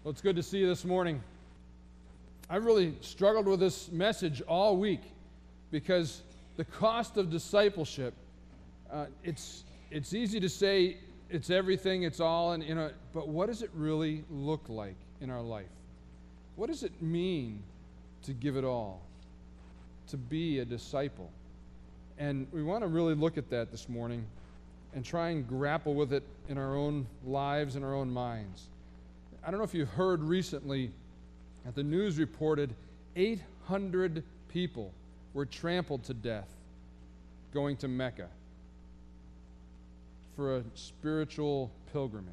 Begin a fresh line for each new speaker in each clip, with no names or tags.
Well, it's good to see you this morning. I've really struggled with this message all week because the cost of discipleship, it's easy to say it's everything, it's all, and but what does it really look like in our life? What does it mean to give it all, to be a disciple? And we want to really look at that this morning and try and grapple with it in our own lives and our own minds. I don't know if you've heard recently that the news reported 800 people were trampled to death going to Mecca for a spiritual pilgrimage.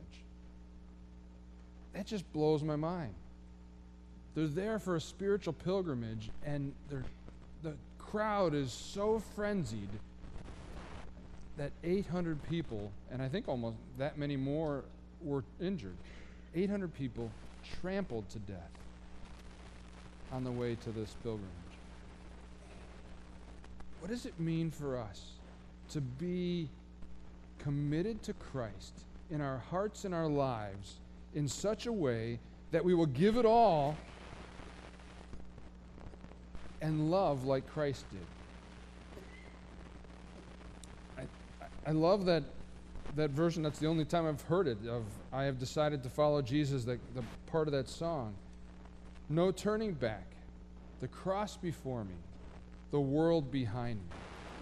That just blows my mind. They're there for a spiritual pilgrimage, and the crowd is so frenzied that 800 people, and I think almost that many more, were injured. 800 people trampled to death on the way to this pilgrimage. What does it mean for us to be committed to Christ in our hearts and our lives in such a way that we will give it all and love like Christ did? I love that version. That's the only time I've heard it, of I have decided to follow Jesus, the part of that song. No turning back, the cross before me, the world behind me.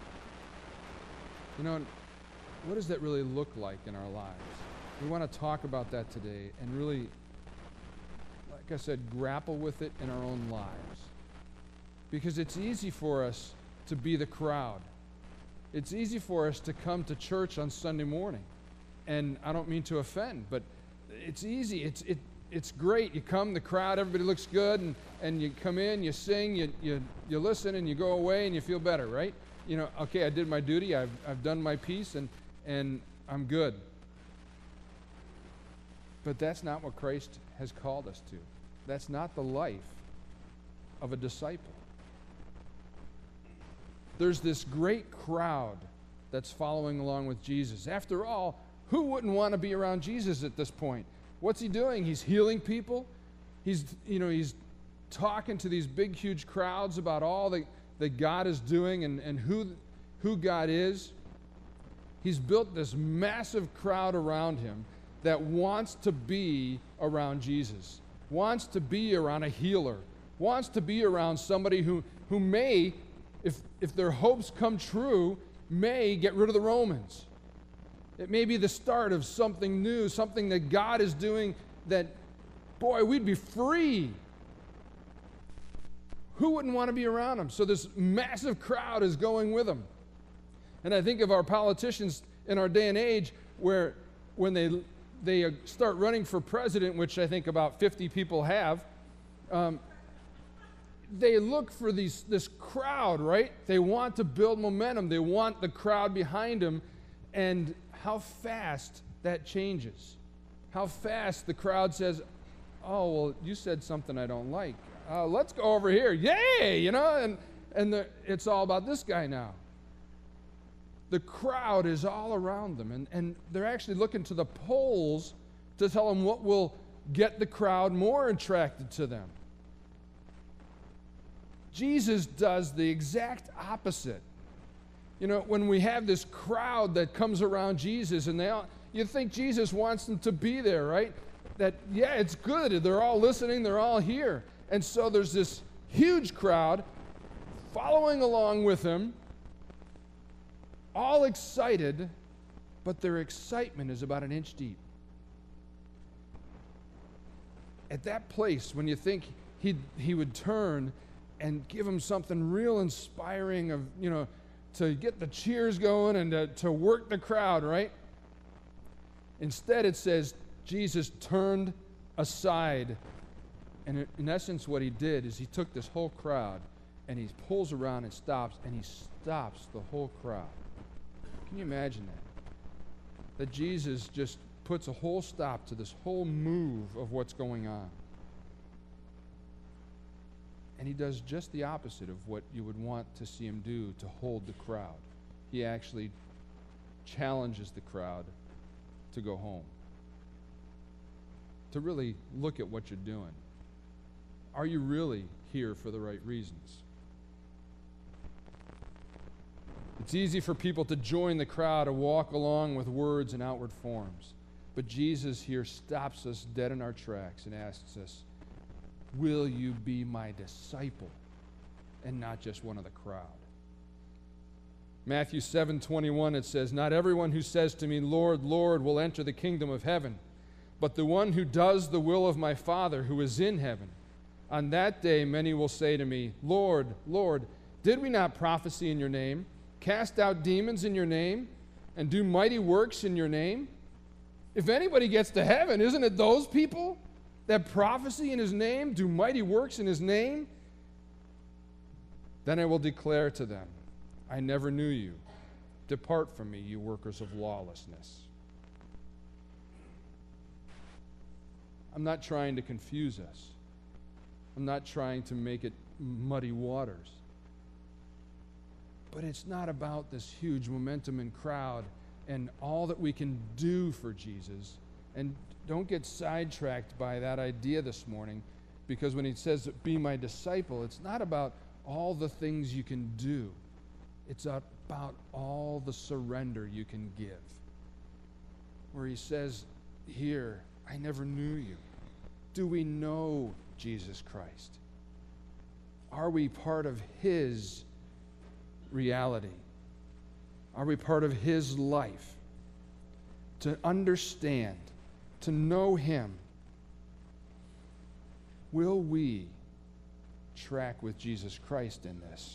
What does that really look like in our lives? We want to talk about that today and really, like I said, grapple with it in our own lives. Because it's easy for us to be the crowd. It's easy for us to come to church on Sunday morning. And I don't mean to offend, but it's easy. It's great. You come, the crowd, everybody looks good, and you come in, you sing, you listen, and you go away, and you feel better, right? Okay, I did my duty, I've done my piece, and I'm good. But that's not what Christ has called us to. That's not the life of a disciple. There's this great crowd that's following along with Jesus. After all, who wouldn't want to be around Jesus at this point? What's he doing? He's healing people. He's talking to these big, huge crowds about all that God is doing and who God is. He's built this massive crowd around him that wants to be around Jesus, wants to be around a healer, wants to be around somebody who may, if their hopes come true, may get rid of the Romans. It may be the start of something new, something that God is doing that, boy, we'd be free. Who wouldn't want to be around him? So this massive crowd is going with him. And I think of our politicians in our day and age where when they start running for president, which I think about 50 people have, they look for this crowd, right? They want to build momentum. They want the crowd behind them. And how fast that changes. How fast the crowd says, oh, well, you said something I don't like. Let's go over here. Yay! And it's all about this guy now. The crowd is all around them. And they're actually looking to the polls to tell them what will get the crowd more attracted to them. Jesus does the exact opposite. When we have this crowd that comes around Jesus, and you think Jesus wants them to be there, right? That, yeah, it's good. They're all listening. They're all here. And so there's this huge crowd following along with him, all excited, but their excitement is about an inch deep. At that place, when you think he would turn and give them something real inspiring of, to get the cheers going and to work the crowd, right? Instead, it says Jesus turned aside. And in essence, what he did is he took this whole crowd and he pulls around and stops the whole crowd. Can you imagine that? That Jesus just puts a whole stop to this whole move of what's going on. And he does just the opposite of what you would want to see him do to hold the crowd. He actually challenges the crowd to go home. to really look at what you're doing. Are you really here for the right reasons? It's easy for people to join the crowd, to walk along with words and outward forms. But Jesus here stops us dead in our tracks and asks us, will you be my disciple and not just one of the crowd? Matthew 7:21, it says, not everyone who says to me, Lord, Lord, will enter the kingdom of heaven, but the one who does the will of my Father who is in heaven. On that day many will say to me, Lord, Lord, did we not prophesy in your name, cast out demons in your name, and do mighty works in your name? If anybody gets to heaven, isn't it those people that prophesy in his name, do mighty works in his name? Then I will declare to them, I never knew you. Depart from me, you workers of lawlessness. I'm not trying to confuse us. I'm not trying to make it muddy waters. But it's not about this huge momentum and crowd and all that we can do for Jesus. And don't get sidetracked by that idea this morning, because when he says, be my disciple, it's not about all the things you can do. It's about all the surrender you can give. Where he says here, I never knew you. Do we know Jesus Christ? Are we part of his reality? Are we part of his life? To understand, to know him, will we track with Jesus Christ in this?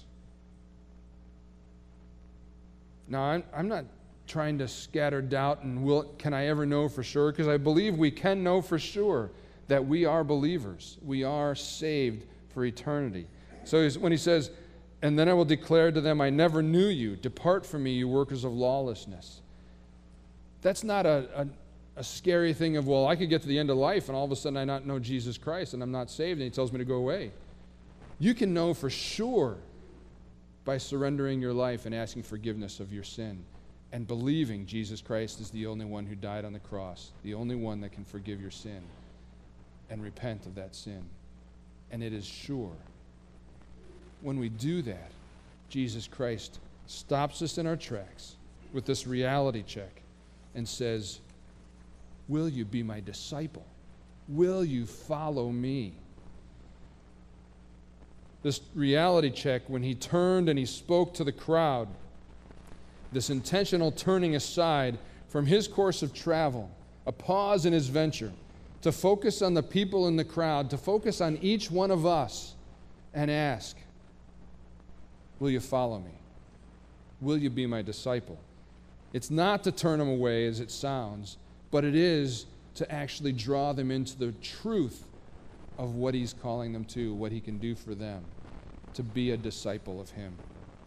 Now, I'm not trying to scatter doubt and can I ever know for sure? Because I believe we can know for sure that we are believers. We are saved for eternity. So when he says, and then I will declare to them, I never knew you. Depart from me, you workers of lawlessness. That's not a scary thing of, well, I could get to the end of life and all of a sudden I not know Jesus Christ and I'm not saved and he tells me to go away. You can know for sure by surrendering your life and asking forgiveness of your sin and believing Jesus Christ is the only one who died on the cross, the only one that can forgive your sin, and repent of that sin. And it is sure. When we do that, Jesus Christ stops us in our tracks with this reality check and says, will you be my disciple? Will you follow me? This reality check, when he turned and he spoke to the crowd, this intentional turning aside from his course of travel, a pause in his venture, to focus on the people in the crowd, to focus on each one of us and ask, will you follow me? Will you be my disciple? It's not to turn them away as it sounds, but it is to actually draw them into the truth of what he's calling them to, what he can do for them, to be a disciple of him.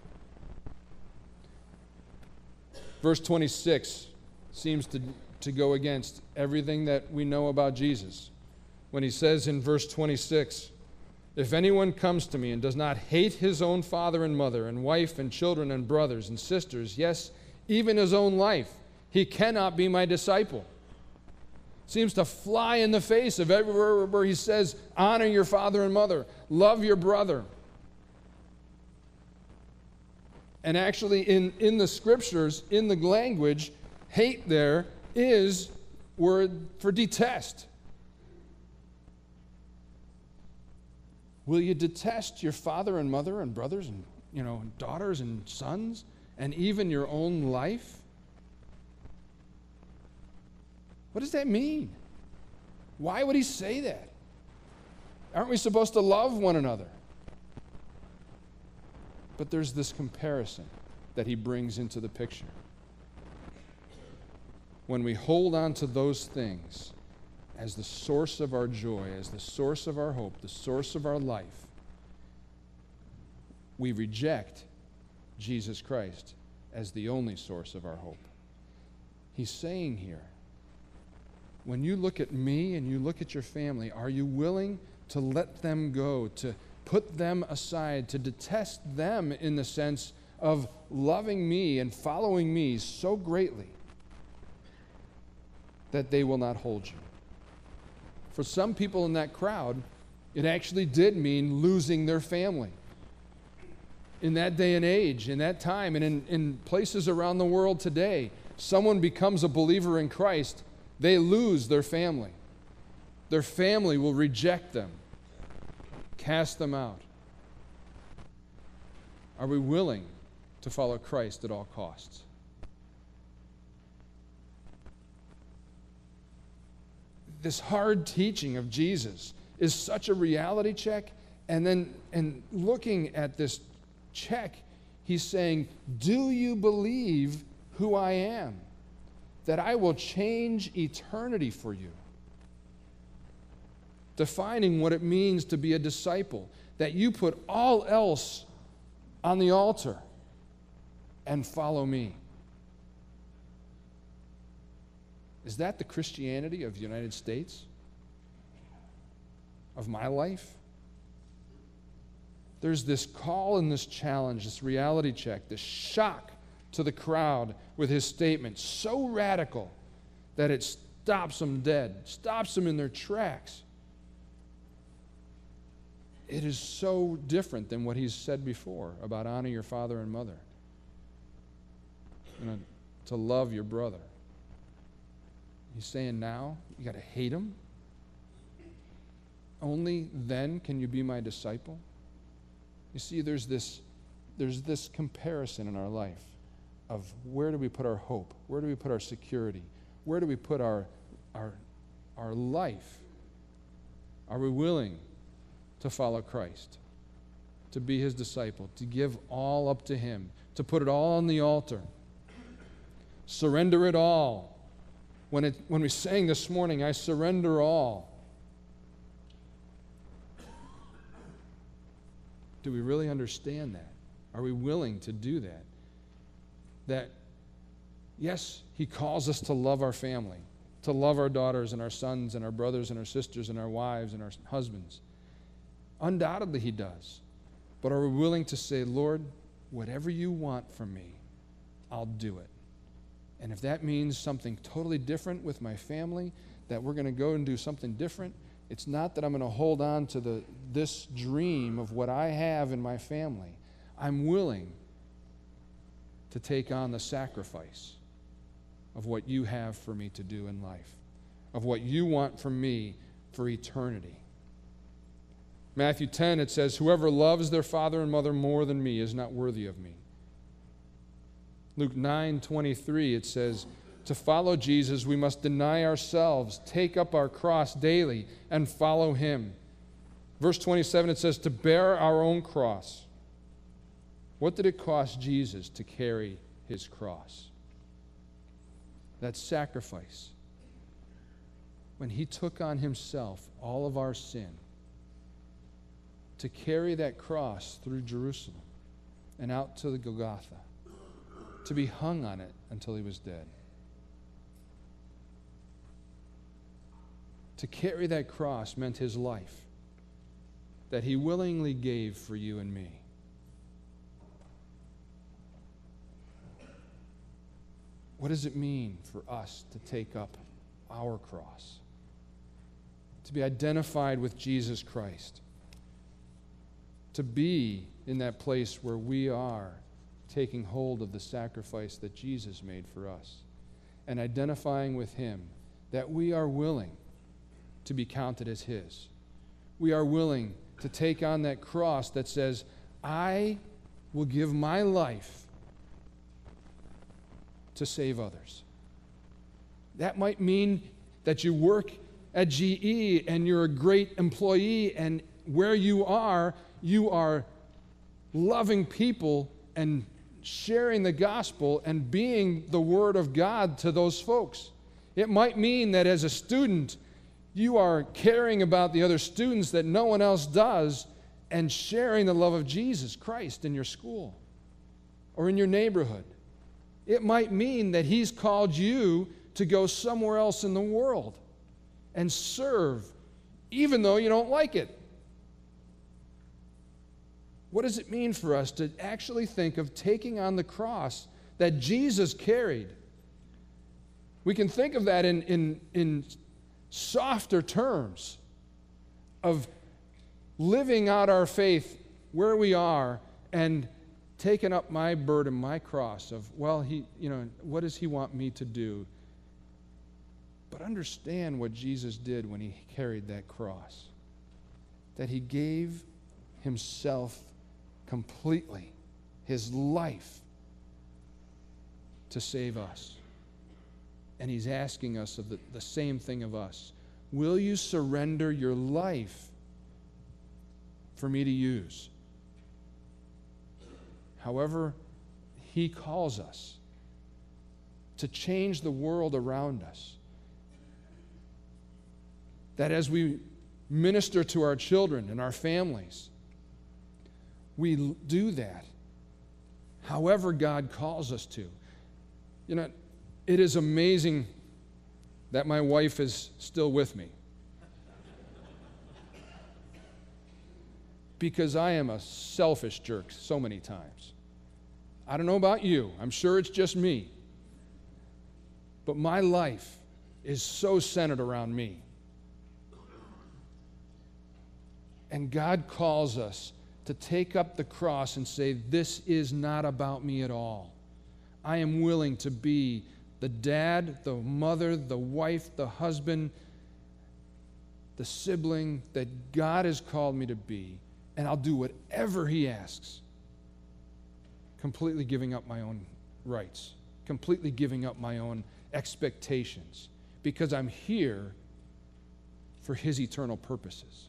Verse 26 seems to go against everything that we know about Jesus. When he says in verse 26, if anyone comes to me and does not hate his own father and mother and wife and children and brothers and sisters, yes, even his own life, he cannot be my disciple. Seems to fly in the face of everywhere where he says, honor your father and mother, love your brother. And actually in the scriptures, in the language, hate there is word for detest. Will you detest your father and mother and brothers and daughters and sons and even your own life? What does that mean? Why would he say that? Aren't we supposed to love one another? But there's this comparison that he brings into the picture. When we hold on to those things as the source of our joy, as the source of our hope, the source of our life, we reject Jesus Christ as the only source of our hope. He's saying here, when you look at me and you look at your family, are you willing to let them go, to put them aside, to detest them in the sense of loving me and following me so greatly that they will not hold you? For some people in that crowd, it actually did mean losing their family. In that day and age, in that time, and in places around the world today, someone becomes a believer in Christ, they lose their family. Their family will reject them, cast them out. Are we willing to follow Christ at all costs? This hard teaching of Jesus is such a reality check, and looking at this check, he's saying, do you believe who I am? That I will change eternity for you. Defining what it means to be a disciple, that you put all else on the altar and follow me. Is that the Christianity of the United States? Of my life? There's this call and this challenge, this reality check, this shock to the crowd with his statement, so radical that it stops them dead, stops them in their tracks. It is so different than what he's said before about honor your father and mother, to love your brother. He's saying now you got to hate him. Only then can you be my disciple. You see, there's this comparison in our life of where do we put our hope? Where do we put our security? Where do we put our life? Are we willing to follow Christ, to be his disciple, to give all up to him, to put it all on the altar, surrender it all? When we sang this morning, I surrender all. Do we really understand that? Are we willing to do that? That, yes, he calls us to love our family, to love our daughters and our sons and our brothers and our sisters and our wives and our husbands. Undoubtedly he does. But are we willing to say, Lord, whatever you want from me, I'll do it. And if that means something totally different with my family, that we're going to go and do something different, it's not that I'm going to hold on to this dream of what I have in my family. I'm willing to take on the sacrifice of what you have for me to do in life, of what you want from me for eternity. Matthew 10, it says, whoever loves their father and mother more than me is not worthy of me. Luke 9:23, it says, to follow Jesus, we must deny ourselves, take up our cross daily, and follow him. Verse 27, it says, to bear our own cross. What did it cost Jesus to carry his cross? That sacrifice. When he took on himself all of our sin, to carry that cross through Jerusalem and out to the Golgotha, to be hung on it until he was dead. To carry that cross meant his life that he willingly gave for you and me. What does it mean for us to take up our cross? To be identified with Jesus Christ. To be in that place where we are taking hold of the sacrifice that Jesus made for us and identifying with him, that we are willing to be counted as his. We are willing to take on that cross that says, I will give my life to save others. That might mean that you work at GE and you're a great employee, and where you are loving people and sharing the gospel and being the word of God to those folks. It might mean that as a student, you are caring about the other students that no one else does and sharing the love of Jesus Christ in your school or in your neighborhood. It might mean that he's called you to go somewhere else in the world and serve, even though you don't like it. What does it mean for us to actually think of taking on the cross that Jesus carried? We can think of that in softer terms of living out our faith where we are and taking up my burden, my cross of, well, what does he want me to do? But understand what Jesus did when he carried that cross. That he gave himself completely, his life, to save us. And he's asking us of the same thing of us. Will you surrender your life for me to use? However he calls us to change the world around us. That as we minister to our children and our families, we do that however God calls us to. It is amazing that my wife is still with me. Because I am a selfish jerk so many times. I don't know about you. I'm sure it's just me. But my life is so centered around me. And God calls us to take up the cross and say, this is not about me at all. I am willing to be the dad, the mother, the wife, the husband, the sibling that God has called me to be, and I'll do whatever he asks, completely giving up my own rights, completely giving up my own expectations, because I'm here for his eternal purposes.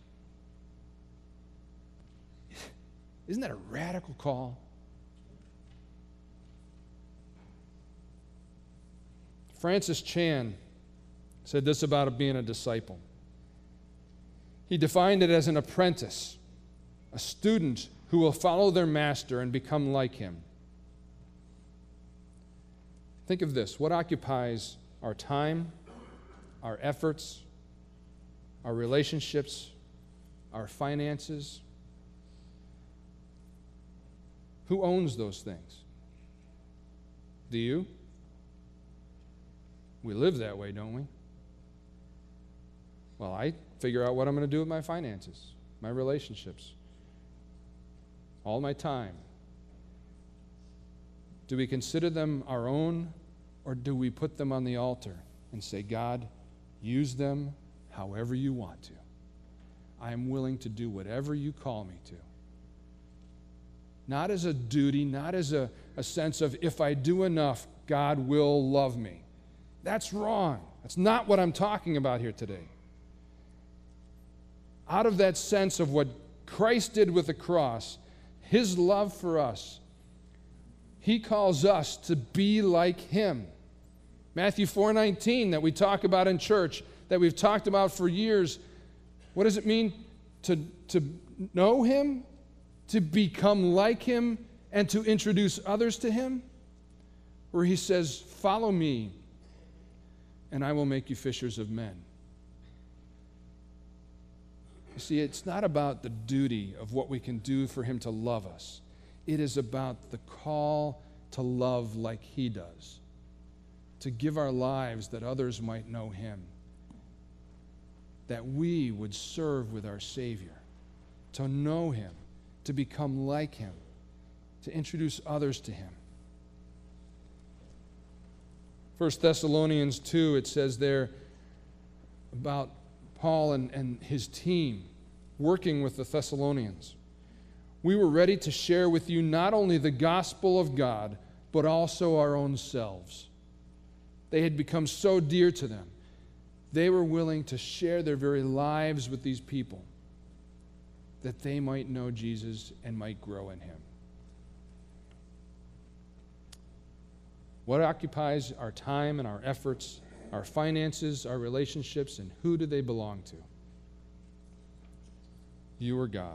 Isn't that a radical call? Francis Chan said this about being a disciple. He defined it as an apprentice, a student who will follow their master and become like him. Think of this. What occupies our time, our efforts, our relationships, our finances? Who owns those things? Do you? We live that way, don't we? Well, I figure out what I'm going to do with my finances, my relationships, all my time. Do we consider them our own, or do we put them on the altar and say, God, use them however you want to. I am willing to do whatever you call me to. Not as a duty, not as a sense of if I do enough, God will love me. That's wrong. That's not what I'm talking about here today. Out of that sense of what Christ did with the cross, his love for us, he calls us to be like him. Matthew 4:19 that we talk about in church, that we've talked about for years. What does it mean to know him, to become like him, and to introduce others to him? Where he says, follow me, and I will make you fishers of men. You see, it's not about the duty of what we can do for him to love us. It is about the call to love like he does, to give our lives that others might know him, that we would serve with our Savior, to know him, to become like him, to introduce others to him. 1 Thessalonians 2, it says there about Paul and his team working with the Thessalonians. We were ready to share with you not only the gospel of God, but also our own selves. They had become so dear to them. They were willing to share their very lives with these people that they might know Jesus and might grow in him. What occupies our time and our efforts, our finances, our relationships, and who do they belong to? You or God?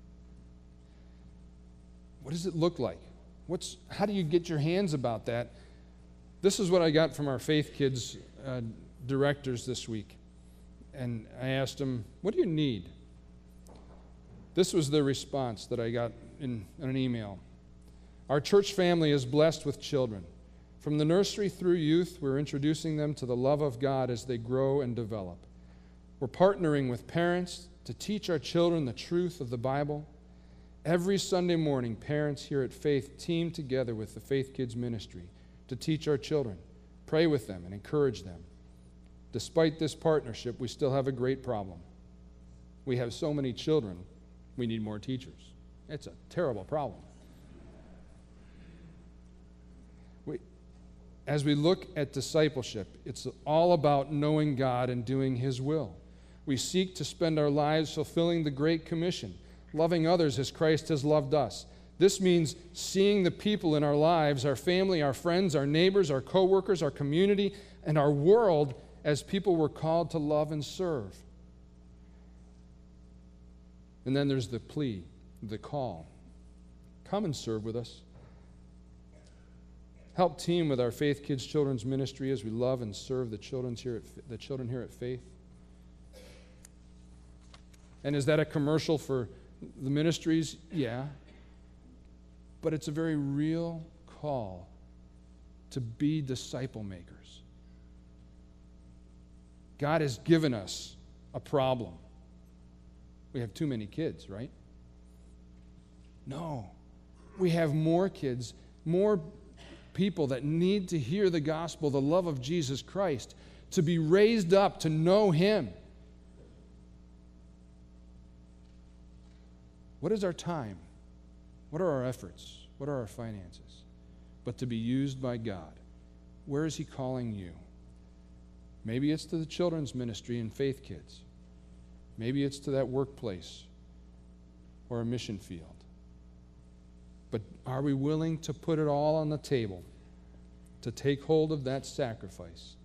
What does it look like? How do you get your hands about that? This is what I got from our Faith Kids directors this week. And I asked them, what do you need? This was the response that I got in an email. Our church family is blessed with children. From the nursery through youth, we're introducing them to the love of God as they grow and develop. We're partnering with parents to teach our children the truth of the Bible. Every Sunday morning, parents here at Faith team together with the Faith Kids Ministry to teach our children, pray with them, and encourage them. Despite this partnership, we still have a great problem. We have so many children, we need more teachers. It's a terrible problem. As we look at discipleship, it's all about knowing God and doing His will. We seek to spend our lives fulfilling the Great Commission, loving others as Christ has loved us. This means seeing the people in our lives, our family, our friends, our neighbors, our coworkers, our community, and our world as people we're called to love and serve. And then there's the plea, the call. Come and serve with us. Help team with our Faith Kids Children's Ministry as we love and serve the children here at Faith. And is that a commercial for the ministries? Yeah. But it's a very real call to be disciple makers. God has given us a problem. We have too many kids, right? No. We have more kids, more people that need to hear the gospel, the love of Jesus Christ, to be raised up to know Him. What is our time? What are our efforts? What are our finances? But to be used by God. Where is He calling you? Maybe it's to the children's ministry and Faith Kids. Maybe it's to that workplace or a mission field. But are we willing to put it all on the table to take hold of that sacrifice?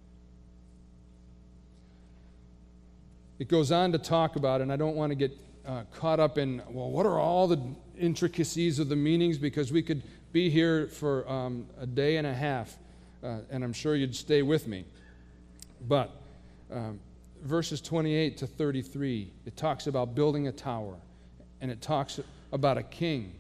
It goes on to talk about, and I don't want to get caught up in, well, what are all the intricacies of the meanings? Because we could be here for a day and a half, and I'm sure you'd stay with me. But verses 28 to 33, it talks about building a tower, and it talks about a king.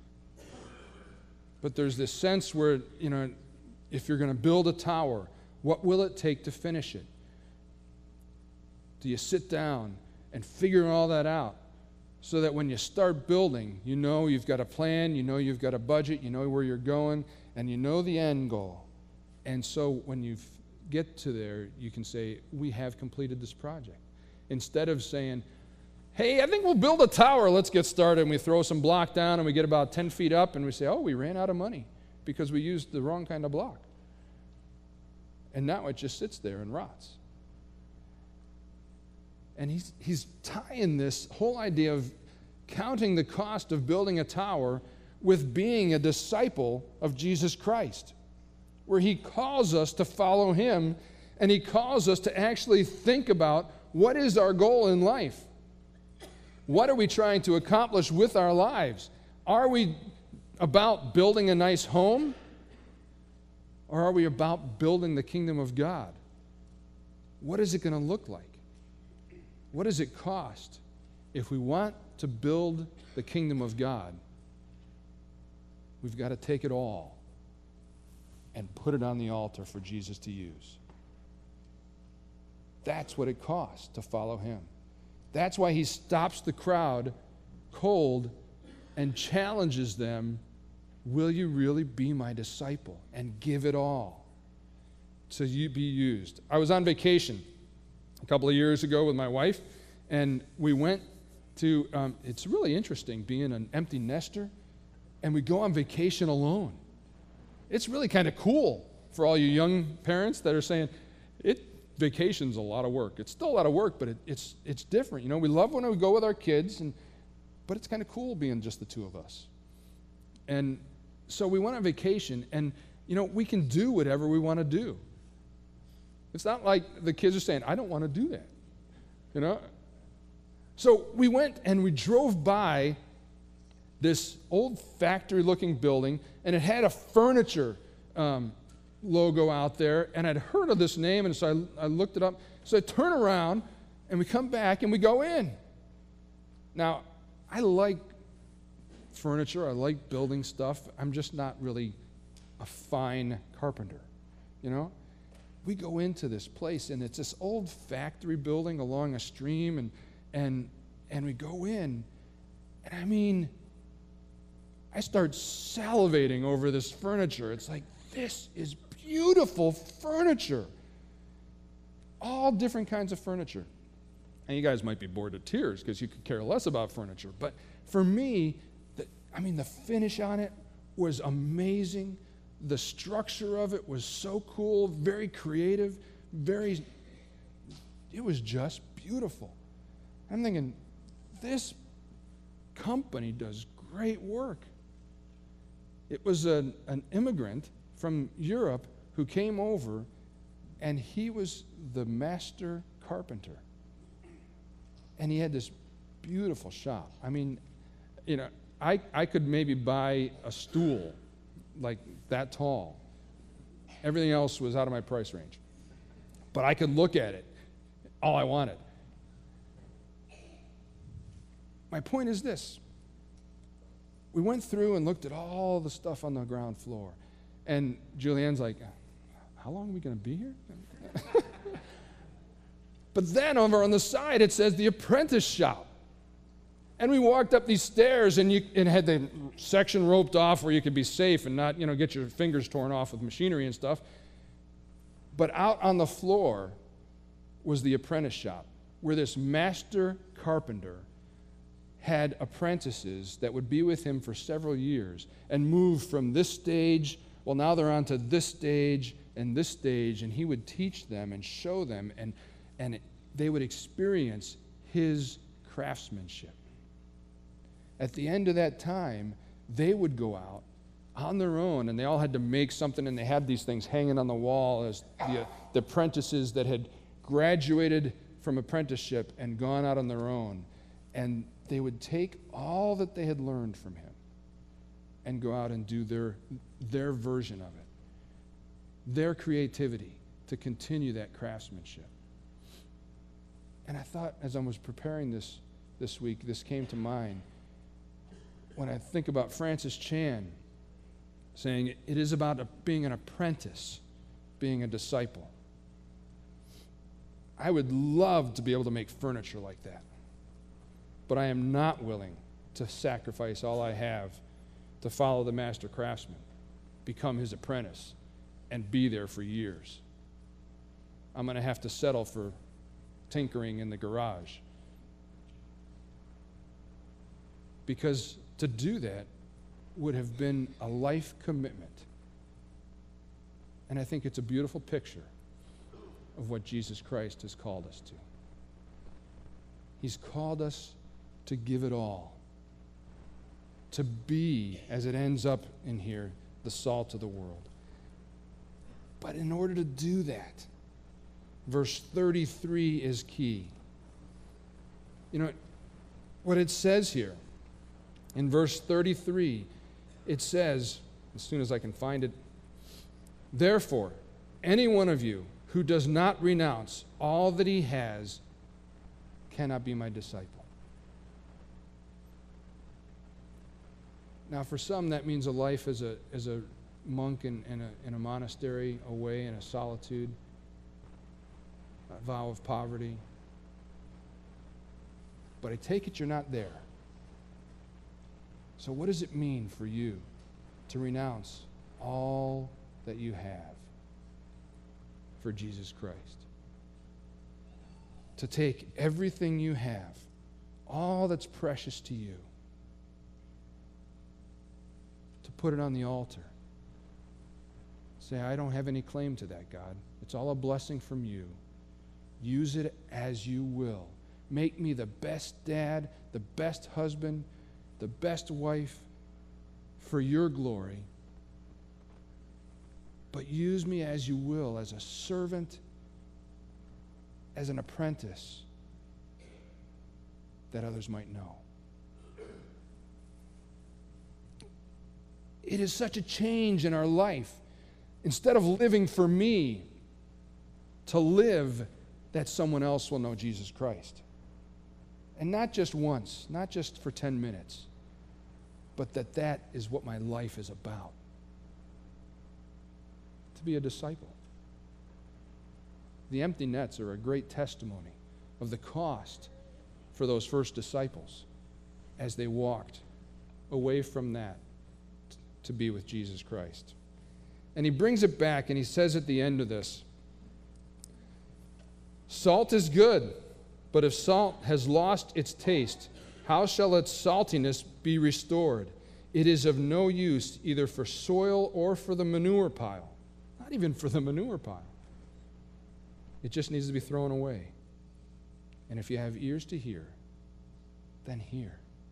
But there's this sense where, if you're going to build a tower, what will it take to finish it? Do you sit down and figure all that out so that when you start building, you know you've got a plan, you know you've got a budget, you know where you're going, and you know the end goal. And so when you get to there, you can say, we have completed this project. Instead of saying, hey, I think we'll build a tower, let's get started, and we throw some block down and we get about 10 feet up and we say, oh, we ran out of money because we used the wrong kind of block. And now it just sits there and rots. And he's tying this whole idea of counting the cost of building a tower with being a disciple of Jesus Christ, where He calls us to follow Him, and He calls us to actually think about what is our goal in life. What are we trying to accomplish with our lives? Are we about building a nice home? Or are we about building the kingdom of God? What is it going to look like? What does it cost? If we want to build the kingdom of God, we've got to take it all and put it on the altar for Jesus to use. That's what it costs to follow Him. That's why He stops the crowd cold and challenges them, will you really be my disciple and give it all to be used? I was on vacation a couple of years ago with my wife, and we went to, it's really interesting being an empty nester, and we go on vacation alone. It's really kind of cool for all you young parents that are saying, vacation's a lot of work. It's still a lot of work, but it's different. We love when we go with our kids, but it's kind of cool being just the two of us. And so we went on vacation, and, we can do whatever we want to do. It's not like the kids are saying, I don't want to do that, So we went and we drove by this old factory-looking building, and it had a furniture logo out there, and I'd heard of this name, and so I looked it up. So I turn around, and we come back, and we go in. Now, I like furniture. I like building stuff. I'm just not really a fine carpenter, we go into this place, and it's this old factory building along a stream, and we go in, and I mean, I start salivating over this furniture. It's like, this is beautiful furniture. All different kinds of furniture. And you guys might be bored to tears because you could care less about furniture. But for me, the finish on it was amazing. The structure of it was so cool, very creative, it was just beautiful. I'm thinking, this company does great work. It was an immigrant from Europe who came over, and he was the master carpenter. And he had this beautiful shop. I mean, I could maybe buy a stool like that tall. Everything else was out of my price range. But I could look at it, all I wanted. My point is this. We went through and looked at all the stuff on the ground floor. And Julianne's like, how long are we going to be here? But then over on the side, it says the apprentice shop. And we walked up these stairs, and it had the section roped off where you could be safe and not, get your fingers torn off with machinery and stuff. But out on the floor was the apprentice shop, where this master carpenter had apprentices that would be with him for several years and move from this stage, well, now they're on to this stage, and he would teach them and show them, and they would experience his craftsmanship. At the end of that time, they would go out on their own, and they all had to make something, and they had these things hanging on the wall as the apprentices that had graduated from apprenticeship and gone out on their own. And they would take all that they had learned from him and go out and do their version of it, their creativity to continue that craftsmanship. And I thought, as I was preparing this week, this came to mind. When I think about Francis Chan saying it is about being an apprentice, being a disciple. I would love to be able to make furniture like that, but I am not willing to sacrifice all I have to follow the master craftsman, become his apprentice, and be there for years. I'm going to have to settle for tinkering in the garage. Because to do that would have been a life commitment. And I think it's a beautiful picture of what Jesus Christ has called us to. He's called us to give it all, to be, as it ends up in here, the salt of the world. But in order to do that, verse 33 is key. What it says here, in verse 33, it says, as soon as I can find it, therefore, any one of you who does not renounce all that he has cannot be my disciple. Now, for some, that means a life as a monk in a monastery, away in a solitude, a vow of poverty. But I take it you're not there. So what does it mean for you to renounce all that you have for Jesus Christ? To take everything you have, all that's precious to you, to put it on the altar. Say, I don't have any claim to that, God. It's all a blessing from you. Use it as you will. Make me the best dad, the best husband, the best wife for your glory. But use me as you will, as a servant, as an apprentice, that others might know. It is such a change in our life. Instead of living for me, to live that someone else will know Jesus Christ. And not just once, not just for 10 minutes, but that is what my life is about. To be a disciple. The empty nets are a great testimony of the cost for those first disciples as they walked away from that to be with Jesus Christ. And he brings it back and he says at the end of this, salt is good, but if salt has lost its taste, how shall its saltiness be restored? It is of no use either for soil or for the manure pile. Not even for the manure pile. It just needs to be thrown away. And if you have ears to hear, then hear.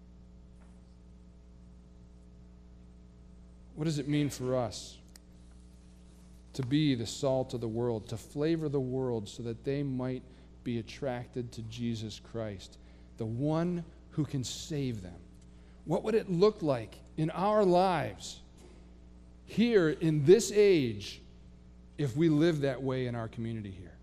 What does it mean for us to be the salt of the world, to flavor the world so that they might be attracted to Jesus Christ, the one who can save them? What would it look like in our lives here in this age if we live that way in our community here?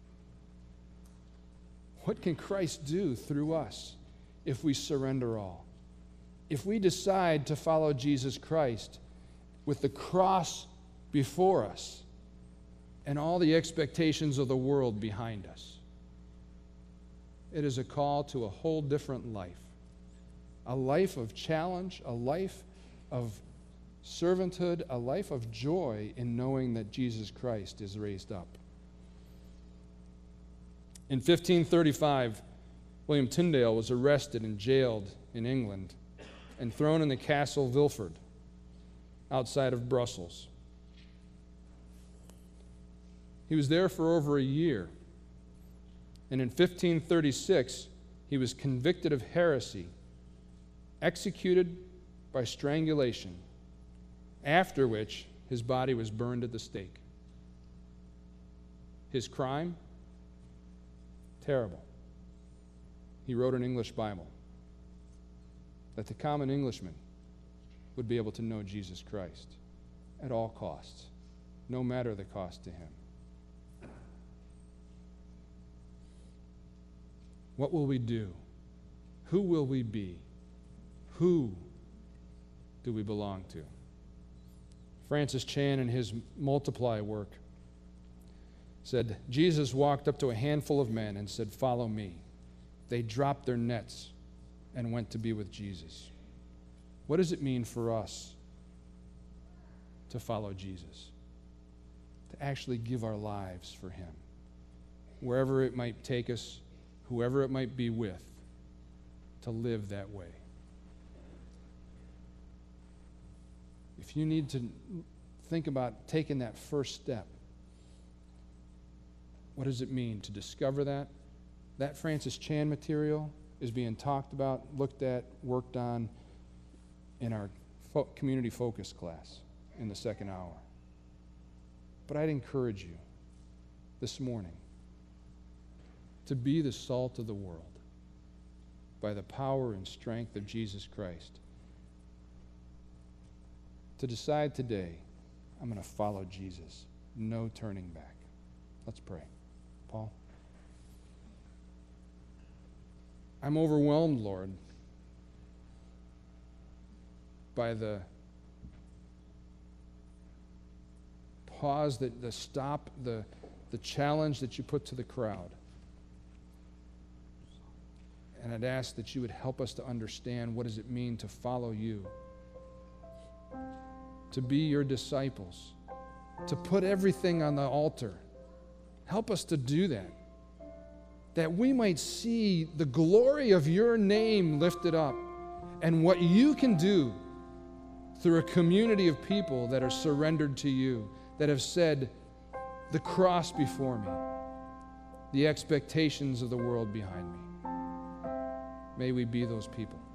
What can Christ do through us if we surrender all? If we decide to follow Jesus Christ with the cross before us and all the expectations of the world behind us? It is a call to a whole different life. A life of challenge, a life of servanthood, a life of joy in knowing that Jesus Christ is raised up. In 1535, William Tyndale was arrested and jailed in England and thrown in the Castle Vilford outside of Brussels. He was there for over a year. And in 1536, he was convicted of heresy, executed by strangulation, after which his body was burned at the stake. His crime? Terrible. He wrote an English Bible that the common Englishman would be able to know Jesus Christ at all costs, no matter the cost to him. What will we do? Who will we be? Who do we belong to? Francis Chan, in his Multiply work, said, Jesus walked up to a handful of men and said, "Follow me." They dropped their nets and went to be with Jesus. What does it mean for us to follow Jesus? To actually give our lives for him. Wherever it might take us, whoever it might be with, to live that way. If you need to think about taking that first step, what does it mean to discover that? That Francis Chan material is being talked about, looked at, worked on in our community focus class in the second hour. But I'd encourage you this morning to be the salt of the world by the power and strength of Jesus Christ. To decide today, I'm going to follow Jesus. No turning back. Let's pray. Paul? I'm overwhelmed, Lord, by the pause, the stop, the challenge that you put to the crowd. And I'd ask that you would help us to understand what does it mean to follow you, to be your disciples, to put everything on the altar. Help us to do that, that we might see the glory of your name lifted up and what you can do through a community of people that are surrendered to you, that have said, the cross before me, the expectations of the world behind me. May we be those people.